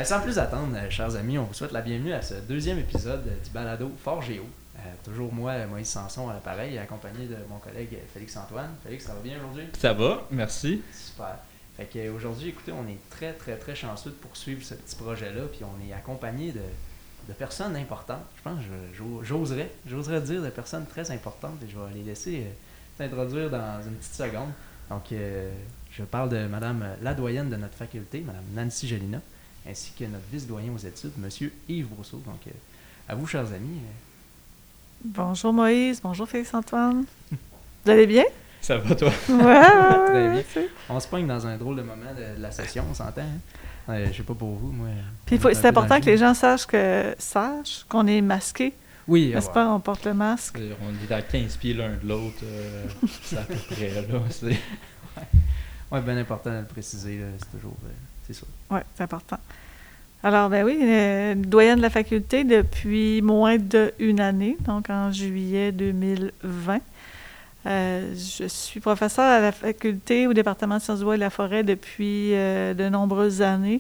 Sans plus attendre, chers amis, on vous souhaite la bienvenue à ce deuxième épisode du balado Fort Géo. Toujours moi, Moïse Sanson, à l'appareil, accompagné de mon collègue Félix-Antoine. Félix, ça va bien aujourd'hui? Ça va, merci. Super. Fait qu'aujourd'hui, écoutez, on est très, très, très chanceux de poursuivre ce petit projet-là, puis on est accompagné de personnes importantes. Je pense que j'oserais dire de personnes très importantes, et je vais les laisser s'introduire dans une petite seconde. Donc, je parle de Madame la doyenne de notre faculté, Madame Nancy Gélina, ainsi que notre vice-doyen aux études, Monsieur Yves Brousseau. Donc, à vous, chers amis. Bonjour Moïse, bonjour Félix-Antoine. Vous allez bien? Ça va, toi? Ouais, Très bien. c'est... On se pogne dans un drôle de moment de la session, on s'entend. Hein? Je sais pas pour vous, moi. Puis c'est important que les gens sachent qu'on est masqué. Oui, n'est-ce pas? On porte le masque. On est à 15 pieds l'un de l'autre. C'est à peu près là. Oui, bien important de le préciser. Là, c'est toujours... c'est ça. Oui, c'est important. Alors, ben oui, doyenne de la faculté depuis moins d'une année, donc en juillet 2020. Je suis professeure à la faculté au département de sciences du bois et de la forêt depuis de nombreuses années.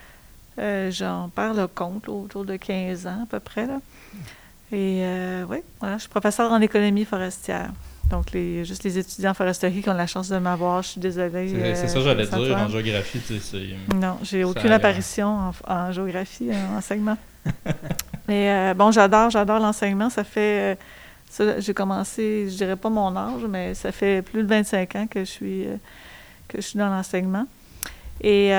J'en perds le compte, là, autour de 15 ans à peu près. Là. Et oui, voilà, je suis professeure en économie forestière. Donc, juste les étudiants en foresterie qui ont la chance de m'avoir, je suis désolée. C'est ça que j'allais dire, en géographie, tu sais. Non, j'ai aucune apparition en géographie, en enseignement. Mais bon, j'adore l'enseignement. Ça fait... j'ai commencé, je dirais pas mon âge, mais ça fait plus de 25 ans que je suis dans l'enseignement. Et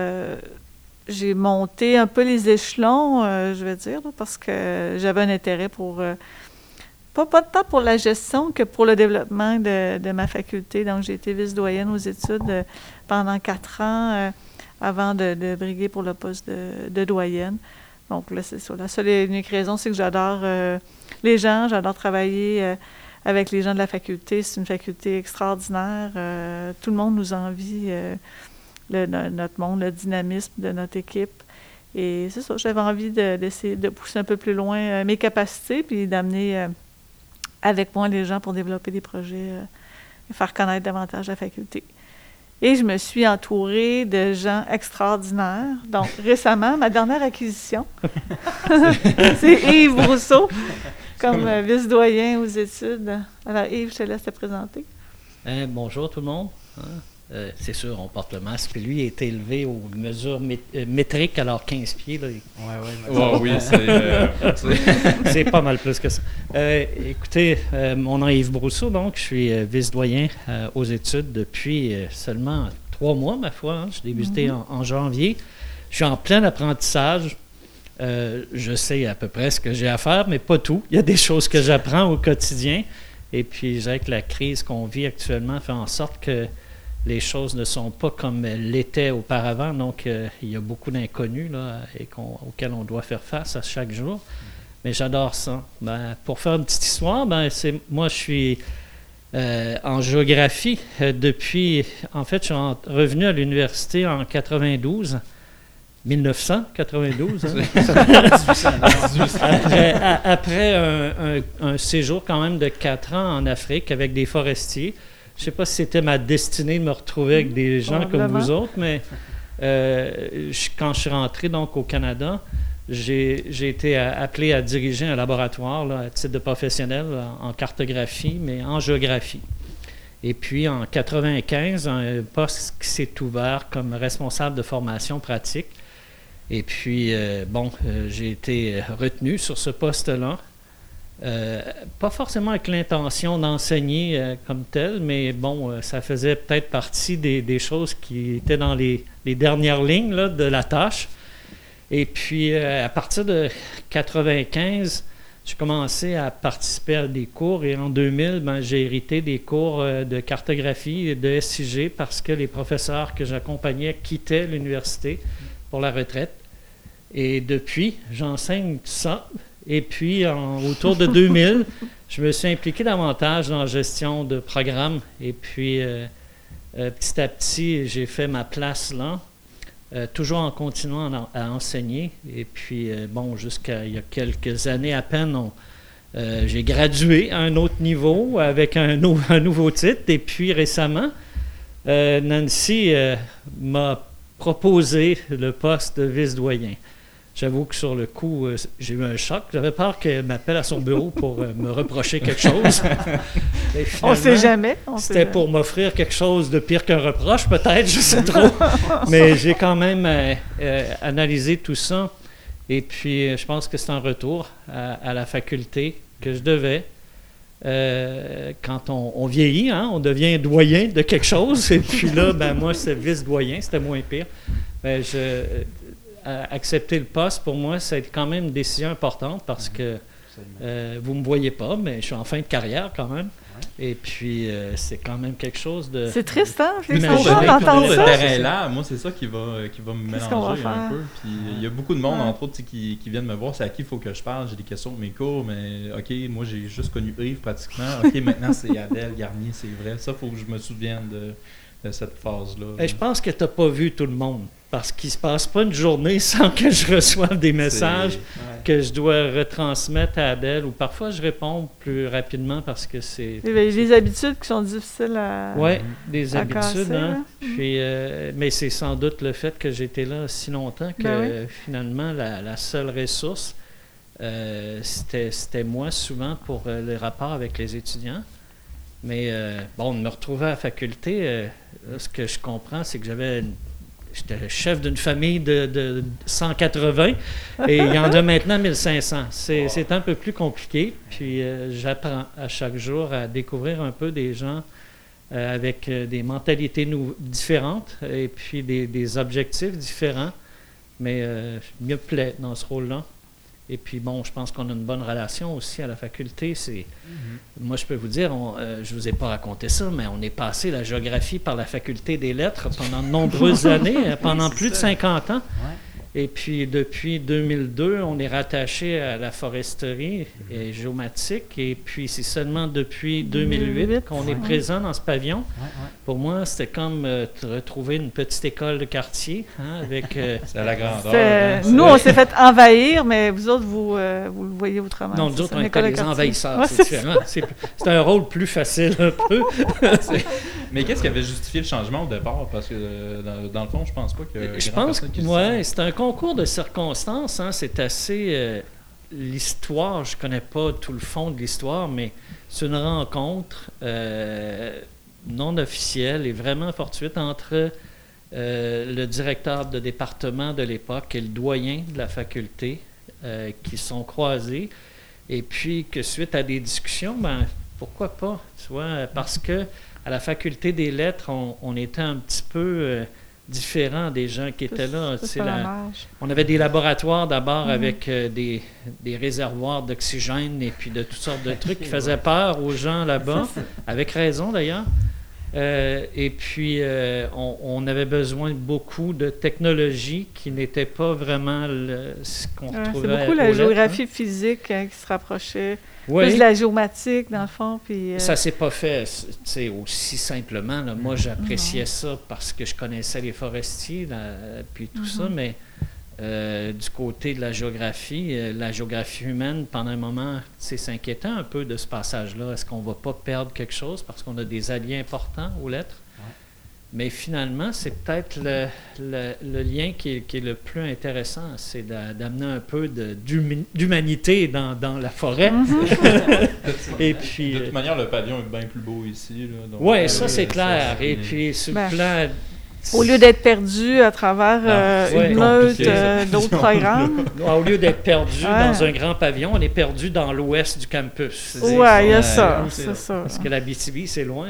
j'ai monté un peu les échelons, je vais dire, là, parce que j'avais un intérêt pour... Pas tant pour la gestion que pour le développement de ma faculté. Donc, j'ai été vice-doyenne aux études pendant 4 ans avant de briguer pour le poste de doyenne. Donc, là, c'est ça. La seule et unique raison, c'est que j'adore les gens, j'adore travailler avec les gens de la faculté. C'est une faculté extraordinaire. Tout le monde nous envie notre monde, le dynamisme de notre équipe. Et c'est ça, j'avais envie d'essayer de pousser un peu plus loin mes capacités puis d'amener avec moi les gens pour développer des projets et faire connaître davantage la faculté. Et je me suis entourée de gens extraordinaires. Donc, récemment, ma dernière acquisition, c'est Yves Brousseau, comme vice-doyen aux études. Alors, Yves, je te laisse te présenter. Bonjour tout le monde. C'est sûr, on porte le masque. Puis lui, il a été élevé aux mesures métriques, alors 15 pieds. Là. Oui, c'est pas mal plus que ça. Écoutez, mon nom est Yves Brousseau, donc je suis vice-doyen aux études depuis seulement 3 mois, ma foi. Hein. J'ai débuté en janvier. Je suis en plein apprentissage. Je sais à peu près ce que j'ai à faire, mais pas tout. Il y a des choses que j'apprends au quotidien. Et puis, je dirais que la crise qu'on vit actuellement fait en sorte que les choses ne sont pas comme elles l'étaient auparavant. Donc, il y a beaucoup d'inconnus là, auxquels on doit faire face à chaque jour. Mais j'adore ça. Pour faire une petite histoire, moi, je suis en géographie depuis... En fait, je suis revenu à l'université en 1992. Après un séjour quand même de 4 ans en Afrique avec des forestiers. Je ne sais pas si c'était ma destinée de me retrouver avec des gens comme vous autres, mais quand je suis rentré donc au Canada, j'ai été appelé à diriger un laboratoire là, à titre de professionnel en cartographie, mais en géographie. Et puis en 1995, un poste qui s'est ouvert comme responsable de formation pratique. Et puis, j'ai été retenu sur ce poste-là. Pas forcément avec l'intention d'enseigner comme tel, mais bon, ça faisait peut-être partie des choses qui étaient dans les dernières lignes là, de la tâche. Et puis, à partir de 1995, j'ai commencé à participer à des cours et en 2000, j'ai hérité des cours de cartographie et de SIG parce que les professeurs que j'accompagnais quittaient l'université pour la retraite. Et depuis, j'enseigne ça. Et puis, autour de 2000, je me suis impliqué davantage dans la gestion de programmes. Et puis, petit à petit, j'ai fait ma place là, toujours en continuant à enseigner. Et puis, jusqu'à il y a quelques années à peine, j'ai gradué à un autre niveau avec un nouveau titre. Et puis, récemment, Nancy m'a proposé le poste de vice-doyen. J'avoue que sur le coup, j'ai eu un choc. J'avais peur qu'elle m'appelle à son bureau pour me reprocher quelque chose. On ne sait jamais. C'était pour m'offrir quelque chose de pire qu'un reproche, peut-être, je sais trop. Mais j'ai quand même analysé tout ça. Et puis, je pense que c'est un retour à la faculté que je devais. Quand on vieillit, hein, on devient doyen de quelque chose. Et puis là, moi, c'est vice-doyen, c'était moins pire. Accepter le poste, pour moi, c'est quand même une décision importante parce que vous ne me voyez pas, mais je suis en fin de carrière quand même. Ouais. Et puis, c'est quand même quelque chose de... C'est triste, hein? Mais d'entendre ce ça. terrain-là, moi, c'est ça qui va me mélanger un peu. Puis, il y a beaucoup de monde, entre autres, qui viennent me voir. C'est à qui il faut que je parle. J'ai des questions de mes cours, mais OK, moi, j'ai juste connu Yves pratiquement. OK, maintenant, c'est Adèle Garnier, c'est vrai. Ça, il faut que je me souvienne de cette phase-là. Et je pense que tu n'as pas vu tout le monde. Parce qu'il ne se passe pas une journée sans que je reçoive des messages que je dois retransmettre à Adèle. Ou parfois, je réponds plus rapidement parce que c'est... Les habitudes qui sont difficiles à Oui, des habitudes. casser, hein? Puis, mais c'est sans doute le fait que j'étais là si longtemps que finalement, la seule ressource, c'était moi souvent pour les rapports avec les étudiants. Mais de me retrouver à la faculté, là, ce que je comprends, c'est que j'étais le chef d'une famille de 180 et il y en a maintenant 1500. C'est un peu plus compliqué. Puis j'apprends à chaque jour à découvrir un peu des gens avec des mentalités différentes et puis des objectifs différents. Mais je me plais dans ce rôle-là. Et puis, je pense qu'on a une bonne relation aussi à la faculté. Moi, je peux vous dire, je ne vous ai pas raconté ça, mais on est passé la géographie par la faculté des lettres pendant de nombreuses années, pendant plus de 50 ans. Ouais. Et puis, depuis 2002, on est rattaché à la foresterie et géomatique. Et puis, c'est seulement depuis 2008 qu'on est présent dans ce pavillon. Pour moi, c'était comme retrouver une petite école de quartier avec... c'est à la grandeur. Nous, on s'est fait envahir, mais vous autres, vous le voyez autrement. Non, nous autres, on était les envahisseurs. C'est différent. C'est un rôle plus facile un peu. Mais qu'est-ce qui avait justifié le changement au départ? Parce que dans le fond, je pense pas que... Je pense que c'est un concours de circonstances. Hein, c'est assez... l'histoire, je connais pas tout le fond de l'histoire, mais c'est une rencontre non officielle et vraiment fortuite entre le directeur de département de l'époque et le doyen de la faculté qui sont croisés. Et puis que suite à des discussions, pourquoi pas? Tu vois, parce que à la faculté des lettres, on était un petit peu différent des gens qui étaient là. On avait des laboratoires d'abord avec des réservoirs d'oxygène et puis de toutes sortes de trucs qui faisaient peur aux gens là-bas, avec raison d'ailleurs. Et puis, on avait besoin de beaucoup de technologies qui n'étaient pas vraiment ce qu'on retrouvait. C'est beaucoup la géographie physique qui se rapprochait. Plus de la géomatique, dans le fond. Puis, ça ne s'est pas fait aussi simplement. Là. Moi, j'appréciais ça parce que je connaissais les forestiers, puis tout ça, mais du côté de la géographie humaine, pendant un moment, c'est inquiétant un peu de ce passage-là. Est-ce qu'on ne va pas perdre quelque chose parce qu'on a des alliés importants aux lettres? Mais finalement, c'est peut-être le lien qui est le plus intéressant, c'est d'amener un peu d'humanité dans la forêt. Et puis, de toute manière, le pavillon est bien plus beau ici. Oui, ça c'est clair. Et puis, sur le plan... Au lieu d'être perdu à travers une meute d'autres programmes. Au lieu d'être perdu dans un grand pavillon, on est perdu dans l'ouest du campus. Oui, il y a ça, c'est ça. Parce que la BTB, c'est loin.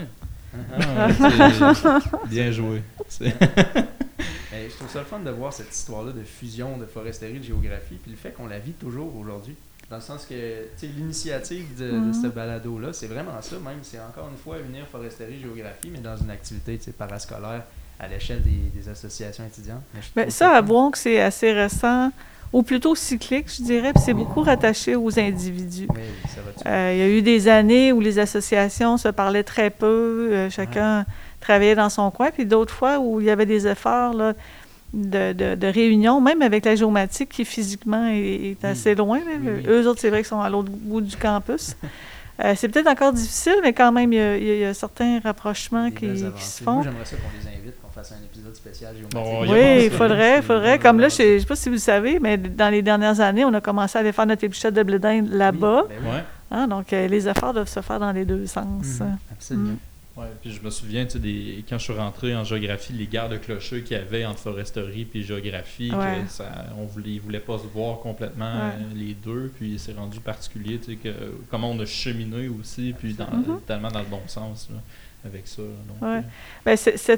Bien joué. Je trouve ça le fun de voir cette histoire-là de fusion de foresterie et de géographie, puis le fait qu'on la vit toujours aujourd'hui. Dans le sens que l'initiative de ce balado-là, c'est vraiment ça, même. C'est encore une fois unir foresterie et géographie, mais dans une activité parascolaire à l'échelle des associations étudiantes. Ça, avouons que c'est assez récent, ou plutôt cyclique, je dirais, puis c'est beaucoup rattaché aux individus. Oui, ça va-tu? Il y a eu des années où les associations se parlaient très peu, chacun travaillait dans son coin, puis d'autres fois où il y avait des efforts là, de réunion, même avec la géomatique qui physiquement est assez loin. Eux autres, c'est vrai qu'ils sont à l'autre bout du campus. C'est peut-être encore difficile, mais quand même, il y a certains rapprochements qui se font. Moi, j'aimerais ça qu'on les invite, qu'on fasse un épisode spécial géométrique. Oui, il faudrait. Comme là, je ne sais pas si vous savez, mais dans les dernières années, on a commencé à aller faire notre épluchette de blé d'Inde là-bas. Oui, ben oui. Donc, les efforts doivent se faire dans les deux sens. Absolument. Ouais, puis je me souviens, quand je suis rentré en géographie, les guerres de clochers qu'il y avait entre foresterie et géographie, ils voulaient pas se voir complètement les deux, puis c'est rendu particulier, comment on a cheminé aussi, puis tellement dans le bon sens là, avec ça. Donc, ben,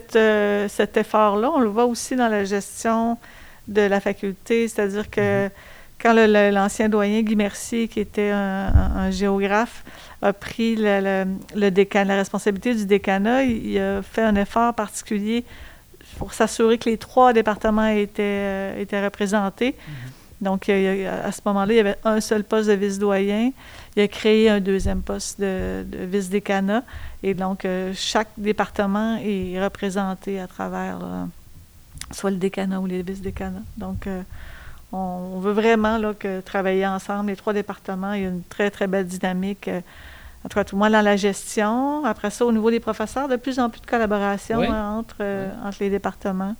cet effort-là, on le voit aussi dans la gestion de la faculté, c'est-à-dire que quand l'ancien doyen Guy Mercier, qui était un géographe, a pris la responsabilité du décanat, il a fait un effort particulier pour s'assurer que les 3 départements étaient représentés. Donc, à ce moment-là, il y avait un seul poste de vice-doyen. Il a créé un deuxième poste de vice-décanat. Et donc, chaque département est représenté à travers soit le décanat ou les vice-décanats. Donc, on veut vraiment travailler ensemble, les 3 départements. Il y a une très, très belle dynamique, en tout cas, tout le moins dans la gestion. Après ça, au niveau des professeurs, de plus en plus de collaboration entre les départements.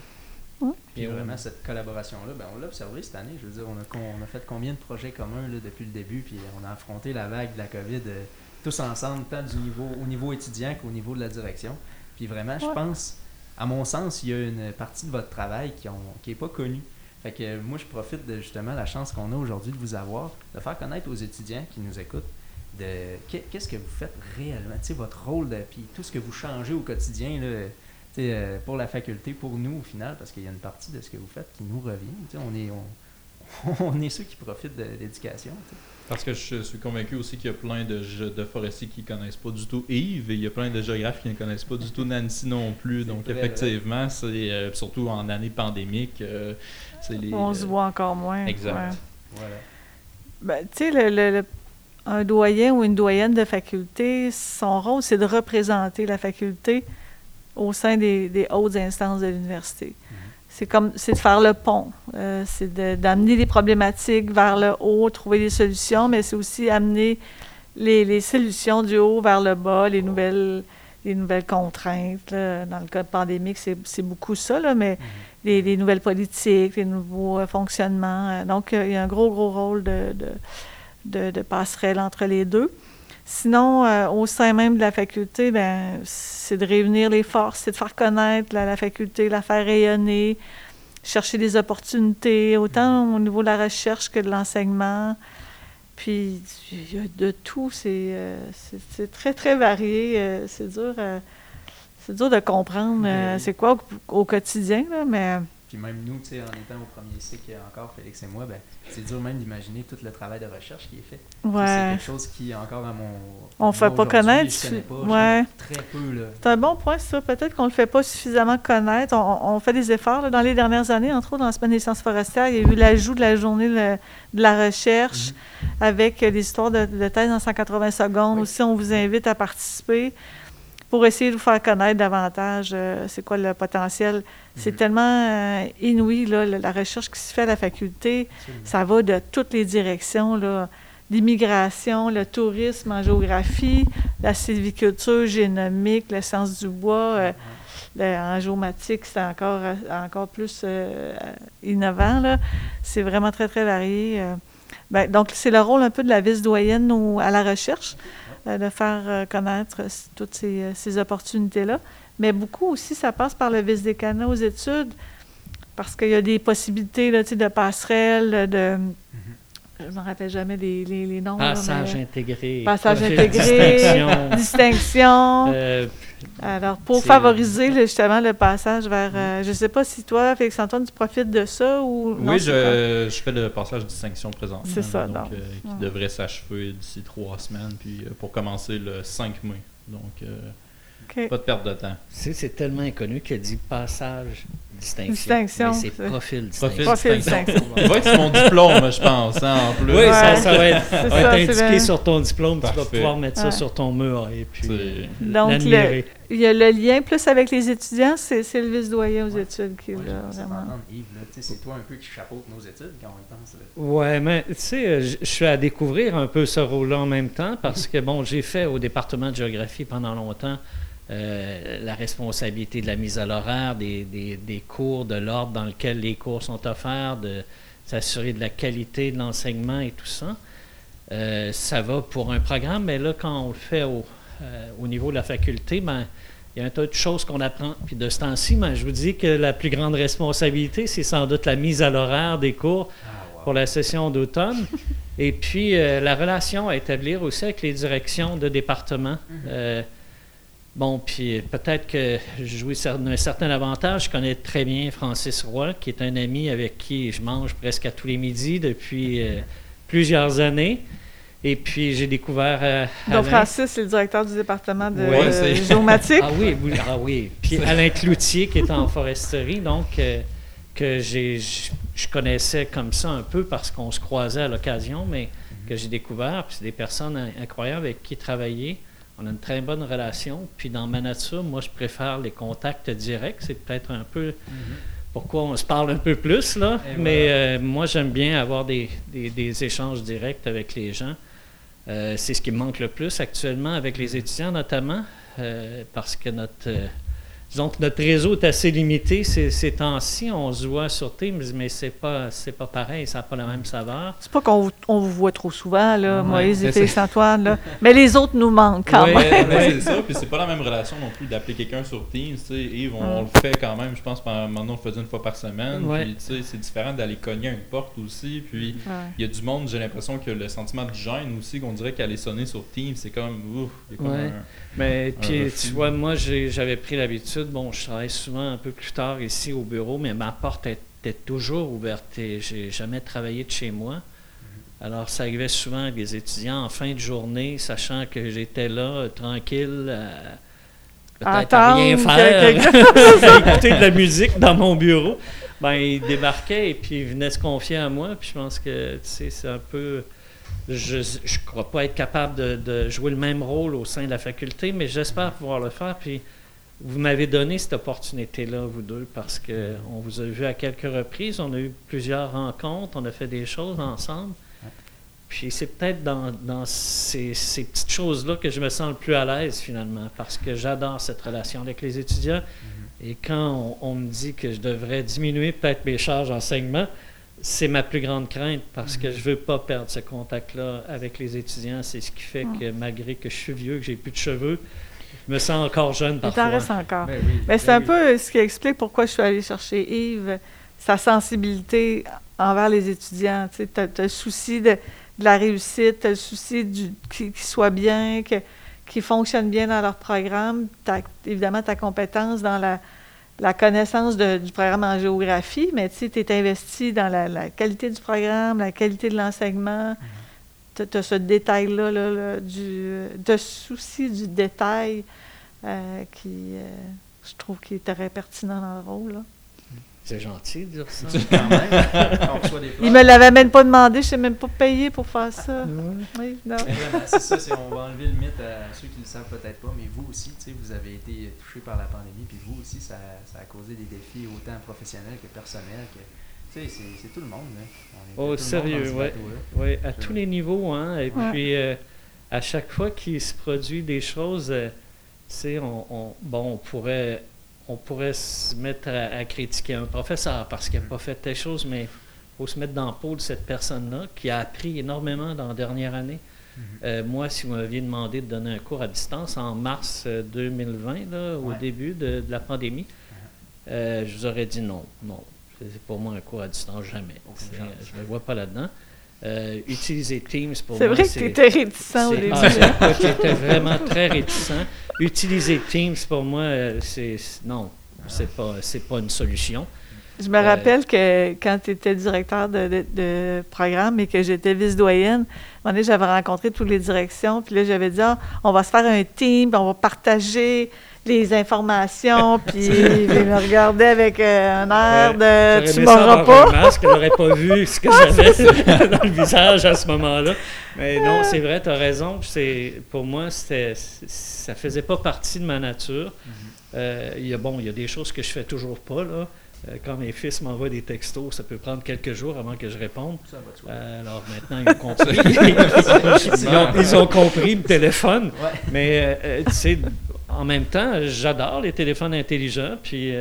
Puis vraiment, cette collaboration-là, on l'a observé cette année. Je veux dire, on a fait combien de projets communs là, depuis le début, puis on a affronté la vague de la COVID tous ensemble, tant au niveau étudiant qu'au niveau de la direction. Puis vraiment, je pense, à mon sens, il y a une partie de votre travail qui n'est pas connue. Fait que moi, je profite de justement la chance qu'on a aujourd'hui de vous avoir, de faire connaître aux étudiants qui nous écoutent qu'est-ce que vous faites réellement, votre rôle, puis tout ce que vous changez au quotidien là, pour la faculté, pour nous au final, parce qu'il y a une partie de ce que vous faites qui nous revient. On est ceux qui profitent de l'éducation. Parce que je suis convaincu aussi qu'il y a plein de forestiers qui ne connaissent pas du tout Yves, et il y a plein de géographes qui ne connaissent pas du tout Nancy non plus. Donc effectivement, c'est surtout en année pandémique, on se voit encore moins. Exact. Ouais. Voilà. Ben, tu sais, un doyen ou une doyenne de faculté, son rôle, c'est de représenter la faculté au sein des hautes instances de l'université. C'est de faire le pont, c'est d'amener les problématiques vers le haut, trouver des solutions, mais c'est aussi amener les solutions du haut vers le bas, les nouvelles contraintes. Là. Dans le cas pandémique, c'est beaucoup ça, là, mais les nouvelles politiques, les nouveaux fonctionnements. Donc, il y a un gros rôle de passerelle entre les deux. Sinon, au sein même de la faculté, c'est de réunir les forces, c'est de faire connaître la faculté, la faire rayonner, chercher des opportunités, autant au niveau de la recherche que de l'enseignement. Puis, il y a de tout, c'est très, très varié. C'est dur de comprendre c'est quoi au quotidien, là, mais... Puis même nous, tu sais, en étant au premier cycle encore, Félix et moi, c'est dur même d'imaginer tout le travail de recherche qui est fait. Ouais. C'est quelque chose qui, encore à mon... On ne fait pas connaître. Je connais pas, très peu, là. C'est un bon point, ça. Peut-être qu'on ne le fait pas suffisamment connaître. On fait des efforts. Là, dans les dernières années, entre autres, dans la Semaine des sciences forestières, il y a eu l'ajout de la journée de la recherche avec des histoires de thèse en 180 secondes. Oui. Aussi, on vous invite à participer pour essayer de vous faire connaître davantage c'est quoi le potentiel. C'est tellement inouï, là, la recherche qui se fait à la faculté. Absolument. Ça va de toutes les directions, là. L'immigration, le tourisme en géographie, la sylviculture génomique, la science du bois, en géomatique, c'est encore plus innovant, là. C'est vraiment très, très varié. Donc, c'est le rôle un peu de la vice-doyenne à la recherche, de faire connaître toutes ces opportunités-là. Mais beaucoup aussi, ça passe par le vice-décanat aux études, parce qu'il y a des possibilités là, de passerelles, je ne me rappelle jamais les noms. Passage intégré. Passage intégré, distinction. Alors, pour favoriser justement le passage vers... je ne sais pas si toi, Félix-Antoine, tu profites de ça ou... Oui, je fais le passage distinction présentement. C'est ça, donc. Qui devrait s'achever d'ici 3 semaines, puis pour commencer le 5 mai. Donc, pas de perte de temps. C'est tellement inconnu qu'il a dit passage distinction. Mais c'est profil distinction. Profil distinction. Il va être sur mon diplôme, je pense, en plus. Oui, ça va être indiqué sur ton diplôme. Parfait. Tu vas pouvoir mettre ça sur ton mur et puis donc, l'admirer. il y a le lien plus avec les étudiants, c'est le vice-doyen aux études qui est là, vraiment. Yves, c'est toi un peu qui chapeaute nos études quand même temps. Oui, mais tu sais, je suis à découvrir un peu ce rôle-là en même temps parce que, bon, j'ai fait au département de géographie pendant longtemps la responsabilité de la mise à l'horaire, des cours, de l'ordre dans lequel les cours sont offerts, de s'assurer de la qualité de l'enseignement et tout ça. Ça va pour un programme, mais là, quand on le fait au niveau de la faculté, ben, il y a un tas de choses qu'on apprend. Puis de ce temps-ci, ben, je vous dis que la plus grande responsabilité, c'est sans doute la mise à l'horaire des cours pour la session d'automne. Et puis, la relation à établir aussi avec les directions de département. Bon, puis peut-être que je jouis d'un certain avantage. Je connais très bien Francis Roy, qui est un ami avec qui je mange presque à tous les midis depuis plusieurs années. Et puis, j'ai découvert donc, Francis, c'est le directeur du département de géomatique. Ah oui. Puis Alain Cloutier, qui est en foresterie, donc, que je connaissais comme ça un peu parce qu'on se croisait à l'occasion, mais que j'ai découvert. Puis, c'est des personnes incroyables avec qui travailler. On a une très bonne relation. Puis dans ma nature, moi, je préfère les contacts directs. C'est peut-être un peu pourquoi on se parle un peu plus, là. Mais moi, j'aime bien avoir des échanges directs avec les gens. C'est ce qui me manque le plus actuellement avec les étudiants, notamment, parce que notre réseau est assez limité ces temps-ci. On se voit sur Teams, mais c'est pas pareil, ça n'a pas la même saveur. C'est pas qu'on vous voit trop souvent, là, Moïse et Félix-Antoine, là. Mais les autres nous manquent quand même. C'est ça, puis c'est pas la même relation non plus d'appeler quelqu'un sur Teams. Yves, on le fait quand même, je pense, maintenant on le faisait une fois par semaine. Puis c'est différent d'aller cogner à une porte aussi. Puis il y a du monde, j'ai l'impression que le sentiment de gêne aussi, qu'on dirait qu'aller sonner sur Teams, c'est comme, il y a comme mais puis tu vois, moi j'avais pris l'habitude, bon, je travaille souvent un peu plus tard ici au bureau, mais ma porte était toujours ouverte et j'ai jamais travaillé de chez moi. Alors ça arrivait souvent avec des étudiants en fin de journée, sachant que j'étais là, tranquille, peut-être à rien faire, à écouter de la musique dans mon bureau. Ben, ils débarquaient et puis ils venaient se confier à moi, puis je pense que, tu sais, c'est un peu... Je ne crois pas être capable de jouer le même rôle au sein de la faculté, mais j'espère pouvoir le faire. Puis vous m'avez donné cette opportunité-là, vous deux, parce qu'on vous a vu à quelques reprises, on a eu plusieurs rencontres, on a fait des choses ensemble. Puis c'est peut-être dans ces petites choses-là que je me sens le plus à l'aise, finalement, parce que j'adore cette relation avec les étudiants. Et quand on me dit que je devrais diminuer peut-être mes charges d'enseignement, c'est ma plus grande crainte parce que je ne veux pas perdre ce contact-là avec les étudiants. C'est ce qui fait que malgré que je suis vieux, que j'ai plus de cheveux, je me sens encore jeune parfois. Il t'en reste encore. C'est un peu ce qui explique pourquoi je suis allée chercher Yves, sa sensibilité envers les étudiants. Tu as le souci de la réussite, tu as le souci qu'ils soient bien, qu'ils fonctionnent bien dans leur programme. Évidemment, ta compétence dans la connaissance du programme en géographie, mais tu es investi dans la qualité du programme, la qualité de l'enseignement. Tu as ce détail-là, de souci du détail qui, je trouve, qui est très pertinent dans le rôle. Là. C'est gentil de dire ça. Il me l'avait même pas demandé, je ne sais même pas payé pour faire ça. Oui, non. C'est ça, on va enlever le mythe à ceux qui ne le savent peut-être pas, mais vous aussi, vous avez été touché par la pandémie, puis vous aussi, ça a causé des défis autant professionnels que personnels. C'est tout le monde. Là. Sérieux, oui. À tous les niveaux. Hein, et puis, à chaque fois qu'il se produit des choses, on pourrait se mettre à critiquer un professeur parce qu'il n'a pas fait telle chose, mais il faut se mettre dans le peau de cette personne-là qui a appris énormément dans la dernière année. Moi, si vous m'aviez demandé de donner un cours à distance en mars 2020, là, au début de la pandémie, je vous aurais dit non. C'est pour moi un cours à distance, jamais. Je ne me vois pas là-dedans. Utiliser Teams pour moi, c'est vrai que tu étais réticent au début. J'étais vraiment très réticent. Utiliser Teams pour moi, c'est pas une solution. Je me rappelle que quand tu étais directeur de programme et que j'étais vice-doyenne, à un moment donné, j'avais rencontré toutes les directions, puis là, j'avais dit, on va se faire un team, puis on va partager les informations, puis il me regardait avec un air de « tu aimé ça m'auras avoir pas un masque, elle n'aurait pas vu ce que j'avais dans le visage à ce moment-là. Mais non, c'est vrai, tu as raison. Pour moi, ça faisait pas partie de ma nature. Il y a des choses que je fais toujours pas, là. Quand mes fils m'envoient des textos, ça peut prendre quelques jours avant que je réponde. Ça va de soi. Alors maintenant, ils ont compris. Ils ont compris, ils me téléphonent. Ouais. Mais tu sais, en même temps, j'adore les téléphones intelligents. Puis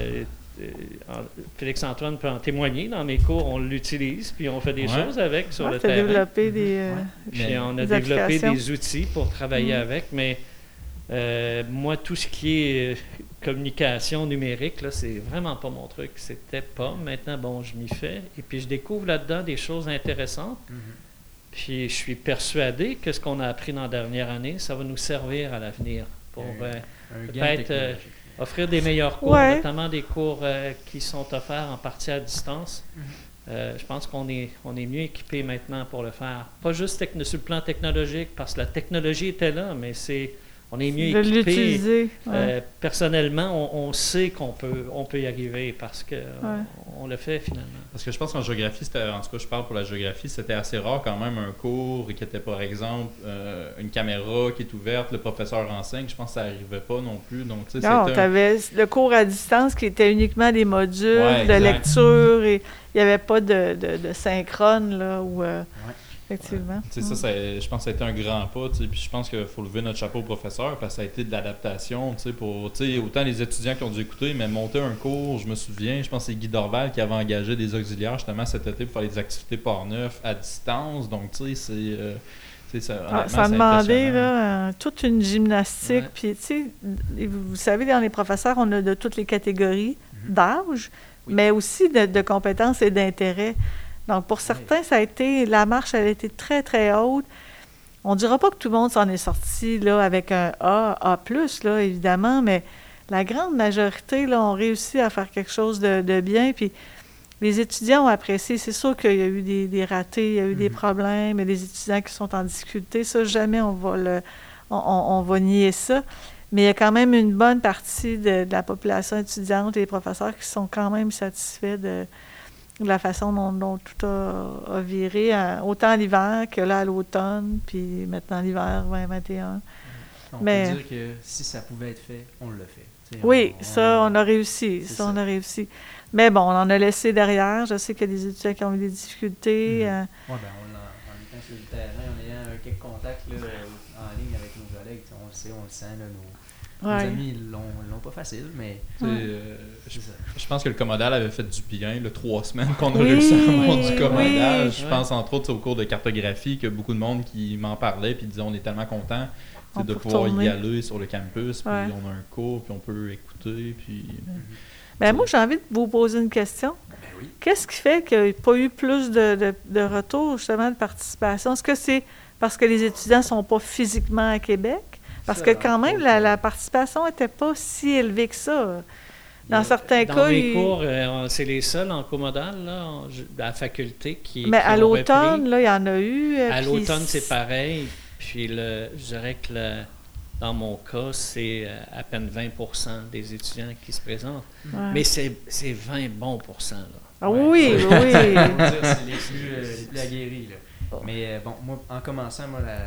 Félix-Antoine peut en témoigner. Dans mes cours, on l'utilise, puis on fait des choses avec sur le terrain. développé des, Puis on a des développé applications. des outils pour travailler avec. Mais moi, tout ce qui est communication numérique, là, c'est vraiment pas mon truc. C'était pas. Maintenant, bon, je m'y fais. Et puis, je découvre là-dedans des choses intéressantes. Puis, je suis persuadé que ce qu'on a appris dans la dernière année, ça va nous servir à l'avenir pour Un gain peut-être technologique. offrir des meilleurs cours, Ouais. notamment des cours qui sont offerts en partie à distance. Je pense qu'on est mieux équipé maintenant pour le faire. Pas juste sur le plan technologique, parce que la technologie était là, mais on est mieux de équipé. l'utiliser. Ouais. Personnellement, on sait qu'on peut y arriver parce que on le fait finalement. Parce que je pense qu'en géographie, en tout cas, je parle pour la géographie, c'était assez rare quand même un cours qui était par exemple une caméra qui est ouverte, le professeur enseigne. Je pense que ça n'arrivait pas non plus. Donc, tu sais, Non, tu avais le cours à distance qui était uniquement des modules Ouais, de exact. lecture et il n'y avait pas de synchrone, là, où, effectivement. Tu sais, je pense que ça a été un grand pas, tu sais, puis je pense qu'il faut lever notre chapeau au professeur parce que ça a été de l'adaptation, tu sais, pour, tu sais, autant les étudiants qui ont dû écouter, mais monter un cours, je me souviens, je pense que c'est Guy Dorval qui avait engagé des auxiliaires justement cet été pour faire des activités Port-Neuf à distance, donc tu sais, Ça demandait impressionnant. là, toute une gymnastique. Ouais. Puis, tu sais, vous savez, dans les professeurs, on a de toutes les catégories d'âge, Oui. mais aussi de compétences et d'intérêts. Donc, pour certains, la marche, elle a été très, très haute. On ne dira pas que tout le monde s'en est sorti là, avec un A+, là, évidemment, mais la grande majorité là, ont réussi à faire quelque chose de bien. Puis, les étudiants ont apprécié. C'est sûr qu'il y a eu des ratés, il y a eu des problèmes, il y a des étudiants qui sont en difficulté. Ça, jamais on va nier ça. Mais il y a quand même une bonne partie de la population étudiante et des professeurs qui sont quand même satisfaits de la façon dont tout a viré, autant à l'hiver que là à l'automne, puis maintenant l'hiver 2021. On Mais- peut dire que si ça pouvait être fait, on l'a fait. Tu sais, Oui, on a réussi. c'est Ça, ça. on a réussi. Mais bon, on en a laissé derrière. Je sais qu'il y a des étudiants qui ont eu des difficultés. Ouais, ben, en étant sur le terrain, en ayant quelques contacts là, en ligne avec nos collègues, tu sais, on le sait, on le sent, là, nos Ouais. amis ils l'ont pas facile, mais Tu sais, c'est ça. je pense que le commodal avait fait du bien, le 3 semaines qu'on a Oui, réussi à avoir du oui. commodal. Je Ouais. pense entre autres au cours de cartographie que beaucoup de monde qui m'en parlait puis disaient on est tellement content On de peut pouvoir retourner. y aller sur le campus, puis Ouais. on a un cours, puis on peut écouter, puis Ben, moi, j'ai envie de vous poser une question. Ben oui. Qu'est-ce qui fait qu'il n'y a pas eu plus de retours, justement, de participation? Est-ce que c'est parce que les étudiants ne sont pas physiquement à Québec? Parce Ça, que quand entre même, autres, la participation n'était pas si élevée que ça. Dans certains Dans cas, mes cours, c'est les seuls en comodal, là, à la faculté qui mais qui à ont l'automne, repris. là, il y en a eu. À puis l'automne, c'est pareil. Puis je dirais que dans mon cas, c'est à peine 20% des étudiants qui se présentent. Ouais. Mais c'est 20 bons pourcents, là. Ah Ouais. oui, Faut dire, oui. c'est les plus aguerris. Là. Mais bon, moi, en commençant,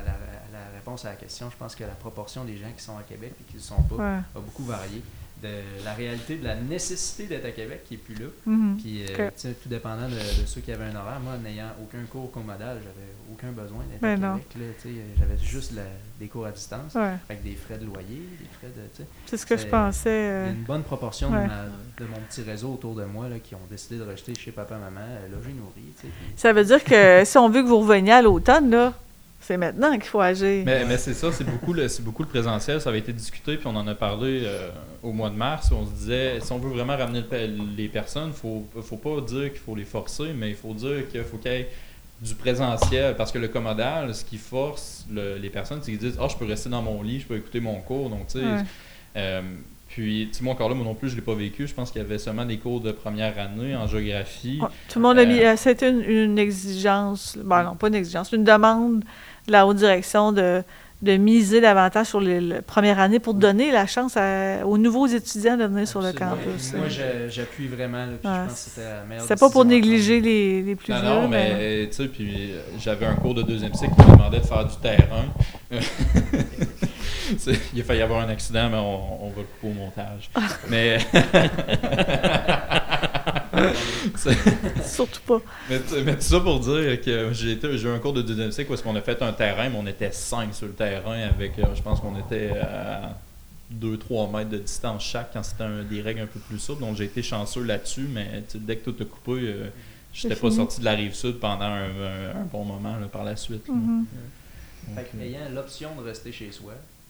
la réponse à la question, je pense que la proportion des gens qui sont à Québec et qui ne le sont pas Ouais. a beaucoup varié. De la réalité de la nécessité d'être à Québec qui n'est plus là. Mhm. Puis, Ok. tu sais, tout dépendant de ceux qui avaient un horaire, moi, n'ayant aucun cours comodal, j'avais aucun besoin d'être Ben à non. Québec. Là, tu sais, j'avais juste des cours à distance, Ouais. avec des frais de loyer, des frais de... tu sais. C'est ce que je C'est- pensais. Il y a une bonne proportion ouais. de mon petit réseau autour de moi là, qui ont décidé de rejeter chez papa-maman, logis nourri. Tu sais, puis- Ça veut dire que si on veut que vous reveniez à l'automne, là, c'est maintenant qu'il faut agir. Mais c'est ça, c'est beaucoup le présentiel. Ça avait été discuté, puis on en a parlé au mois de mars. On se disait, si on veut vraiment ramener les personnes, faut pas dire qu'il faut les forcer, mais il faut dire qu'il faut qu'il y ait du présentiel. Parce que le commodal, ce qui force les personnes, c'est qu'ils disent « Ah, je peux rester dans mon lit, je peux écouter mon cours. » Donc, tu sais, Ouais. puis, tu sais, moi, encore là, moi non plus, je ne l'ai pas vécu. Je pense qu'il y avait seulement des cours de première année en géographie. Ouais, tout le monde a mis. C'était une exigence. Ben non, pas une exigence, une demande de la haute direction de de miser davantage sur la première année pour donner la chance aux nouveaux étudiants de venir sur le campus. Moi, j'appuie vraiment. Là, puis je pense que c'était la meilleure C'était pas pour décision négliger les plus vieux. Non, mais tu sais, puis j'avais un cours de deuxième cycle qui me demandait de faire du terrain. Il a failli y avoir un accident, mais on va le couper au montage. Mais. Surtout pas. Mais tout ça pour dire que j'ai eu un cours de deuxième cycle où est-ce qu'on a fait un terrain, mais on était 5 sur le terrain avec, je pense qu'on était à 2-3 mètres de distance chaque quand c'était des règles un peu plus souples. Donc j'ai été chanceux là-dessus, mais dès que tout a coupé, j'étais pas sorti de la Rive-Sud pendant un bon moment là, par la suite. Ayant l'option de rester chez soi,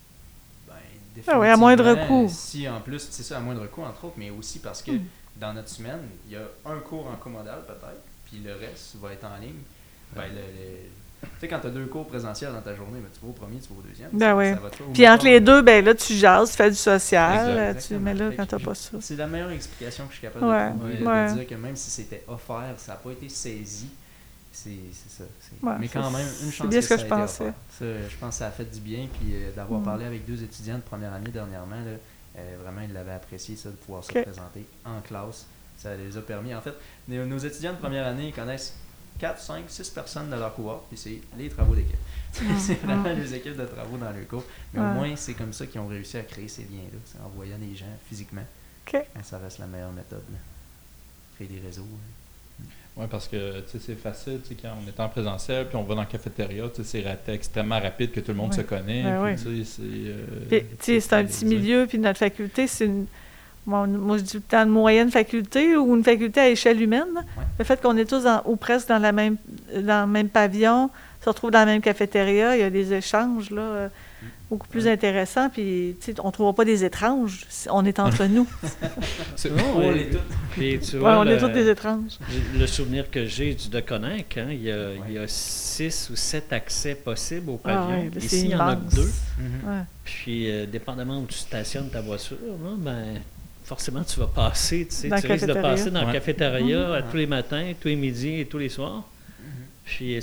oui, à moindre coût. Si en plus, c'est ça, à moindre coût entre autres, mais aussi parce que dans notre semaine, il y a un cours en comodal peut-être, puis le reste va être en ligne. Tu sais, quand tu as 2 cours présentiels dans ta journée, tu vas au premier, tu vas au deuxième. Puis entre les deux, là, tu jases, tu fais du social. Mais là, quand tu n'as pas ça. C'est la meilleure explication que je suis capable de trouver, de dire que même si c'était offert, ça n'a pas été saisi. C'est ça. Mais quand même, une chance que ça a je été pensais. offert. Ça, je pense que ça a fait du bien. Puis d'avoir parlé avec 2 étudiants de première année dernièrement, là, vraiment, ils l'avaient apprécié, ça, de pouvoir se présenter en classe. Ça les a permis. En fait, nos étudiants de première année, ils connaissent 4, 5, 6 personnes de leur cohorte, puis c'est les travaux d'équipe. C'est vraiment les équipes de travaux dans le cours. Mais au moins, c'est comme ça qu'ils ont réussi à créer ces liens-là. C'est en voyant des gens physiquement. Ça reste la meilleure méthode. Là. Créer des réseaux. Oui, parce que c'est facile, quand on est en présentiel, puis on va dans la cafétéria, c'est extrêmement rapide que tout le monde se connaît. C'est un petit milieu, puis notre faculté, c'est moi je dis tout le temps une moyenne faculté ou une faculté à échelle humaine. Le fait qu'on est tous ou presque dans le même pavillon, se retrouve dans la même cafétéria, il y a des échanges là, beaucoup plus intéressants, puis on ne trouvera pas des étranges, on est entre nous. On est tous. Puis, tu vois, on est tous des étranges. Le souvenir que j'ai du Deconinck, il y a 6 ou 7 accès possibles au pavillon. Ici, il y en a 2. Puis, dépendamment où tu stationnes ta voiture, forcément, tu vas passer, tu risques de passer dans la cafétéria tous les matins, tous les midis et tous les soirs. Puis,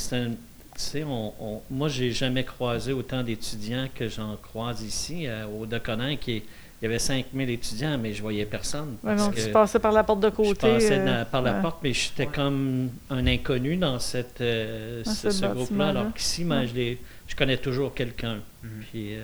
moi, j'ai jamais croisé autant d'étudiants que j'en croise ici. Au Deconinck, il y avait 5000 étudiants, mais je voyais personne. Tu passais par la porte de côté. Je passais par la porte, mais j'étais comme un inconnu dans ce groupe-là. Alors qu'ici, je connais toujours quelqu'un. Puis,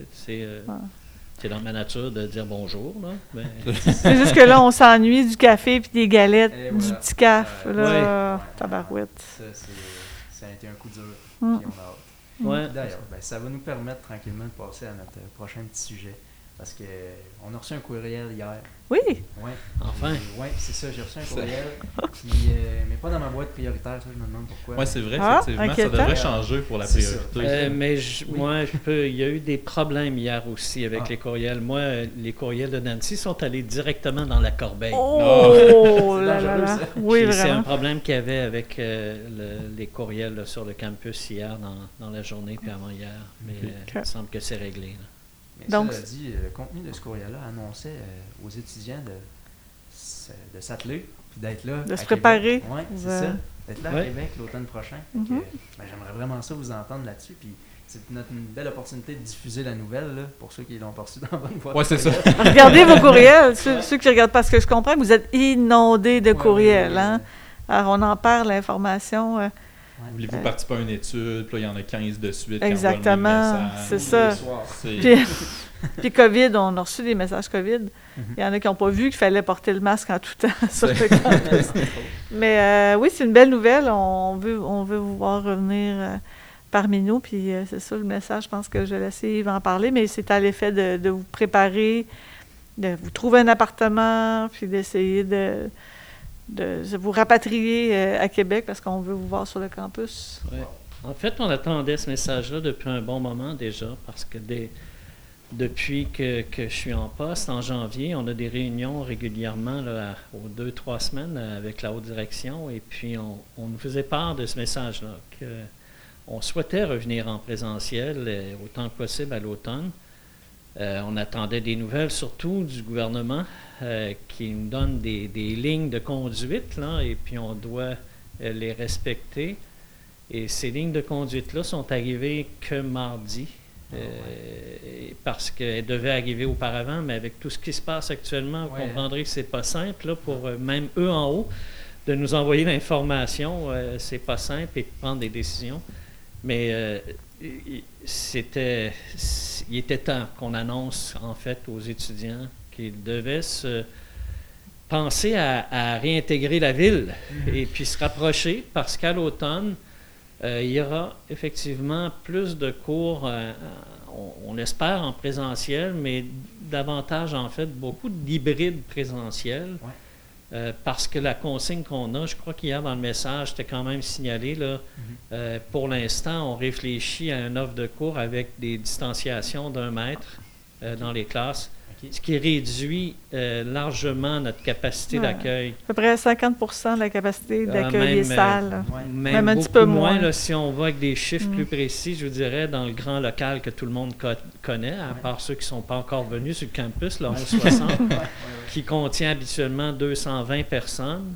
c'est dans ma nature de dire bonjour. Là, c'est juste que là, on s'ennuie du café puis des galettes, du petit café. Tabarouette. Ça a été un coup dur, puis on a hâte. Ouais. D'ailleurs, ça va nous permettre tranquillement de passer à notre prochain petit sujet. Parce qu'on a reçu un courriel hier. Oui. Ouais. Enfin. Oui, c'est ça, j'ai reçu un courriel. Mais pas dans ma boîte prioritaire, ça, je me demande pourquoi. Oui, c'est vrai, effectivement. Ça devrait changer pour la priorité. Mais il y a eu des problèmes hier aussi avec les courriels. Moi, les courriels de Nancy sont allés directement dans la corbeille. Oh là là. Oui, vraiment. C'est un problème qu'il y avait avec les courriels sur le campus hier, dans la journée, puis avant hier. Mais il semble que c'est réglé. Là. Mais donc, cela dit, le contenu de ce courriel-là annonçait aux étudiants de s'atteler puis d'être là. De se préparer. Oui, c'est ça. D'être là à Québec l'automne prochain. J'aimerais vraiment ça vous entendre là-dessus. Puis c'est une belle opportunité de diffuser la nouvelle là, pour ceux qui l'ont pas reçue dans la bonne voie. Oui, c'est ça. Regardez vos courriels. Ceux qui regardent, parce que je comprends que vous êtes inondés de courriels. Hein? Alors, on en perd l'information. Voulez-vous participer à une étude, puis là, il y en a 15 de suite. Exactement, c'est ça. Puis COVID, on a reçu des messages COVID. Il y en a qui n'ont pas vu qu'il fallait porter le masque en tout temps sur le campus. Mais oui, c'est une belle nouvelle. On veut vous voir revenir parmi nous. Puis c'est ça le message, je pense que je vais laisser Yves en parler. Mais c'est à l'effet de vous préparer, de vous trouver un appartement, puis d'essayer de vous rapatrier à Québec parce qu'on veut vous voir sur le campus. Ouais. En fait, on attendait ce message-là depuis un bon moment déjà parce que depuis que je suis en poste, en janvier, on a des réunions régulièrement là, aux 2-3 semaines avec la haute direction et puis on nous faisait part de ce message-là qu'on souhaitait revenir en présentiel autant que possible à l'automne. On attendait des nouvelles, surtout du gouvernement, qui nous donne des lignes de conduite, là, et puis on doit les respecter. Et ces lignes de conduite-là sont arrivées que mardi. parce qu'elle devait arriver auparavant, mais avec tout ce qui se passe actuellement, vous comprendrez que c'est pas simple, là, pour même eux en haut, de nous envoyer l'information, c'est pas simple, et de prendre des décisions. Mais il était temps qu'on annonce, en fait, aux étudiants qu'ils devaient se penser à réintégrer la ville et puis se rapprocher, parce qu'à l'automne, il y aura effectivement plus de cours, on l'espère en présentiel, mais davantage, en fait, beaucoup d'hybrides présentiels. Parce que la consigne qu'on a, je crois qu'hier dans le message, c'était quand même signalé, là, pour l'instant, on réfléchit à une offre de cours avec des distanciations d'1 mètre dans les classes, ce qui réduit largement notre capacité d'accueil. À peu près 50 % de la capacité d'accueil des salles. Même un petit peu moins. Là, si on va avec des chiffres plus précis, je vous dirais, dans le grand local que tout le monde connaît, à part ceux qui ne sont pas encore venus sur le campus, le 1160, qui contient habituellement 220 personnes.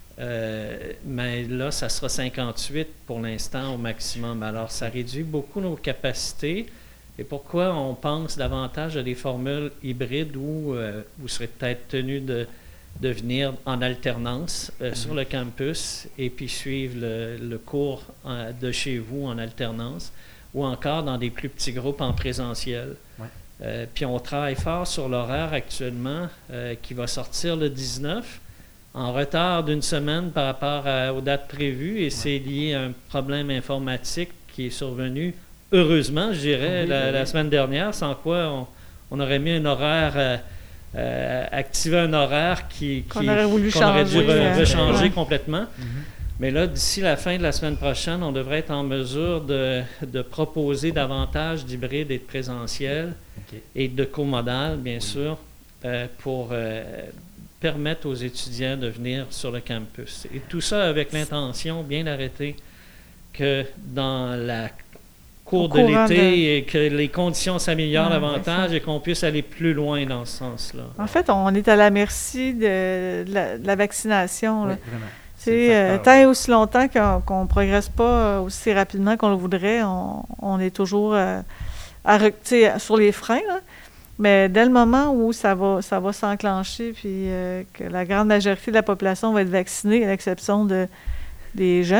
Mais là, ça sera 58 pour l'instant au maximum. Alors, ça réduit beaucoup nos capacités. Et pourquoi on pense davantage à des formules hybrides où vous serez peut-être tenu de venir en alternance sur le campus et puis suivre le cours de chez vous en alternance, ou encore dans des plus petits groupes en présentiel. Puis on travaille fort sur l'horaire actuellement qui va sortir le 19, en retard d'1 semaine par rapport aux dates prévues, et c'est lié à un problème informatique qui est survenu, heureusement, je dirais, la semaine dernière, sans quoi on aurait mis un horaire, activé un horaire qu'on aurait dû rechanger complètement. Mais là, d'ici la fin de la semaine prochaine, on devrait être en mesure de proposer davantage d'hybrides et de présentiel et de comodal, bien sûr, pour permettre aux étudiants de venir sur le campus. Et tout ça avec l'intention bien arrêtée que dans la cours de l'été et que les conditions s'améliorent davantage et qu'on puisse aller plus loin dans ce sens-là. En fait, on est à la merci de la vaccination. Oui, vraiment. Tant et aussi longtemps qu'on ne progresse pas aussi rapidement qu'on le voudrait, on est toujours sur les freins. Là. Mais dès le moment où ça va s'enclencher, puis que la grande majorité de la population va être vaccinée, à l'exception des jeunes,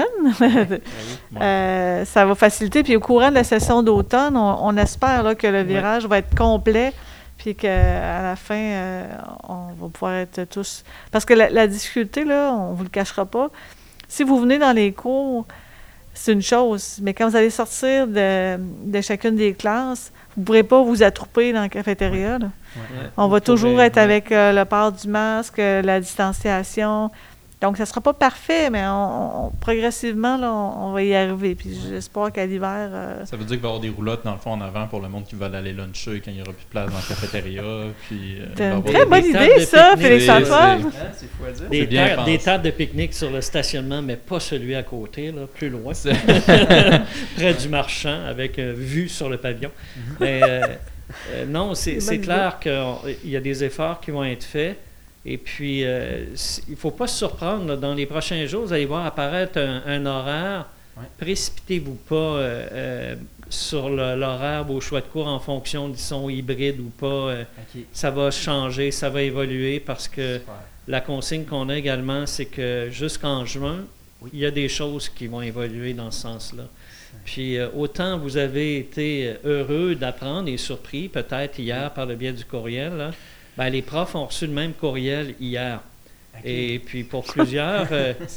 ça va faciliter. Puis au courant de la session d'automne, on espère là, que le virage va être complet, puis qu'à la fin, on va pouvoir être tous... Parce que la difficulté, là, on ne vous le cachera pas, si vous venez dans les cours, c'est une chose, mais quand vous allez sortir de chacune des classes, vous ne pourrez pas vous attrouper dans la cafétéria. On va toujours être avec le port du masque, la distanciation. Donc, ça ne sera pas parfait, mais progressivement, là, on va y arriver. Puis j'espère qu'à l'hiver... Ça veut dire qu'il va y avoir des roulottes, dans le fond, en avant pour le monde qui va aller luncher quand il n'y aura plus de place dans la cafétéria. Puis, c'est une très bonne idée, ça, Félix-Antoine. Des tables de pique-nique sur le stationnement, mais pas celui à côté, là, plus loin. Près du marchand, avec vue sur le pavillon. Mais non, c'est clair qu'il y a des efforts qui vont être faits. Et puis, il ne faut pas se surprendre. Là, dans les prochains jours, vous allez voir apparaître un horaire. Précipitez-vous pas sur l'horaire, vos choix de cours en fonction d'ils sont hybrides ou pas. Ça va changer, ça va évoluer parce que la consigne qu'on a également, c'est que jusqu'en juin, il y a des choses qui vont évoluer dans ce sens-là. Puis, autant vous avez été heureux d'apprendre et surpris, peut-être hier par le biais du courriel, là, ben, les profs ont reçu le même courriel hier. Et puis, pour plusieurs,